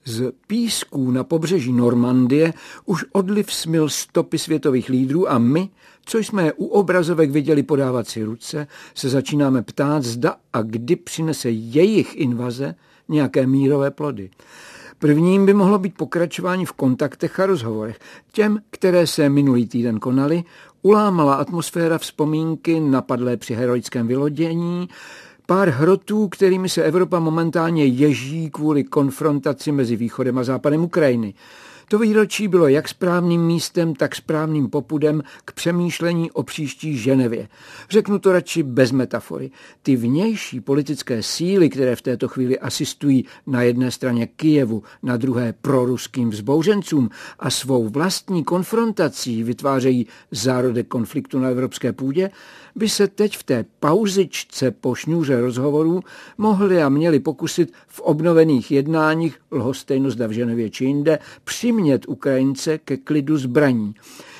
Z písků na pobřeží Normandie už odliv smyl stopy světových lídrů a my, co jsme je u obrazovek viděli podávat si ruce, se začínáme ptát, zda a kdy přinese jejich invaze nějaké mírové plody. Prvním by mohlo být pokračování v kontaktech a rozhovorech. Těm, které se minulý týden konaly, ulámala atmosféra vzpomínky napadlé při heroickém vylodění, pár hrotů, kterými se Evropa momentálně ježí kvůli konfrontaci mezi východem a západem Ukrajiny. To výročí bylo jak správným místem, tak správným popudem k přemýšlení o příští Ženevě. Řeknu to radši bez metafory. Ty vnější politické síly, které v této chvíli asistují na jedné straně Kyjevu, na druhé proruským vzbouřencům a svou vlastní konfrontací vytvářejí zárodek konfliktu na evropské půdě, by se teď v té pauzičce po šňůře rozhovorů mohli a měli pokusit v obnovených jednáních, lhostejno zda v Ženevě či jinde, přimět Ukrajince ke klidu zbraní.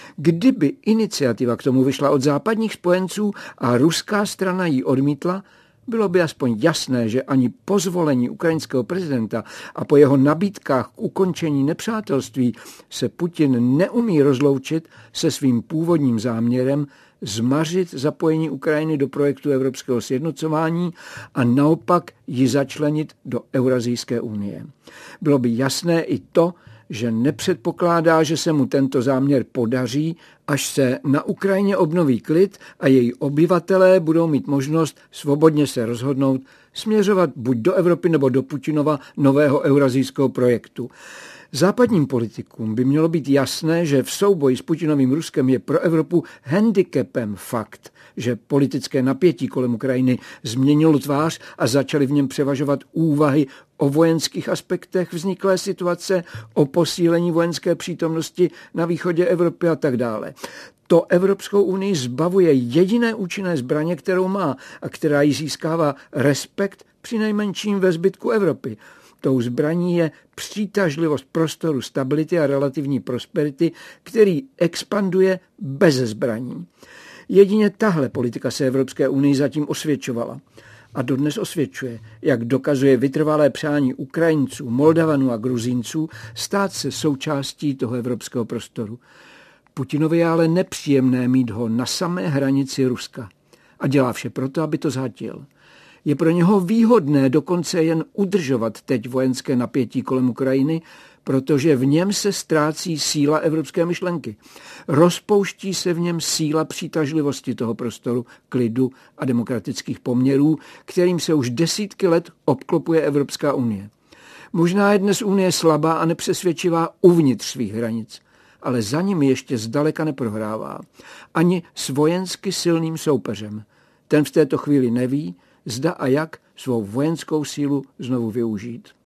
Kdyby iniciativa k tomu vyšla od západních spojenců a ruská strana ji odmítla, bylo by aspoň jasné, že ani po zvolení ukrajinského prezidenta a po jeho nabídkách k ukončení nepřátelství se Putin neumí rozloučit se svým původním záměrem zmařit zapojení Ukrajiny do projektu evropského sjednocování a naopak ji začlenit do Eurazijské unie. Bylo by jasné i to, že nepředpokládá, že se mu tento záměr podaří, až se na Ukrajině obnoví klid a její obyvatelé budou mít možnost svobodně se rozhodnout směřovat buď do Evropy nebo do Putinova nového eurazijského projektu. Západním politikům by mělo být jasné, že v souboji s Putinovým Ruskem je pro Evropu handicapem fakt, že politické napětí kolem Ukrajiny změnilo tvář a začaly v něm převažovat úvahy o vojenských aspektech vzniklé situace, o posílení vojenské přítomnosti na východě Evropy a tak dále. To Evropskou unii zbavuje jediné účinné zbraně, kterou má a která jí získává respekt přinejmenším ve zbytku Evropy. Tou zbraní je přitažlivost prostoru stability a relativní prosperity, který expanduje bez zbraní. Jedině tahle politika se Evropské unii zatím osvědčovala. A dodnes osvědčuje, jak dokazuje vytrvalé přání Ukrajinců, Moldavanů a Gruzínců stát se součástí toho evropského prostoru. Putinovi je ale nepříjemné mít ho na samé hranici Ruska. A dělá vše proto, aby to zhatil. Je pro něho výhodné dokonce jen udržovat teď vojenské napětí kolem Ukrajiny, protože v něm se ztrácí síla evropské myšlenky. Rozpouští se v něm síla přitažlivosti toho prostoru, klidu a demokratických poměrů, kterým se už desítky let obklopuje Evropská unie. Možná je dnes unie slabá a nepřesvědčivá uvnitř svých hranic, ale za nimi ještě zdaleka neprohrává. Ani s vojensky silným soupeřem. Ten v této chvíli neví, zda a jak svou vojenskou sílu znovu využít.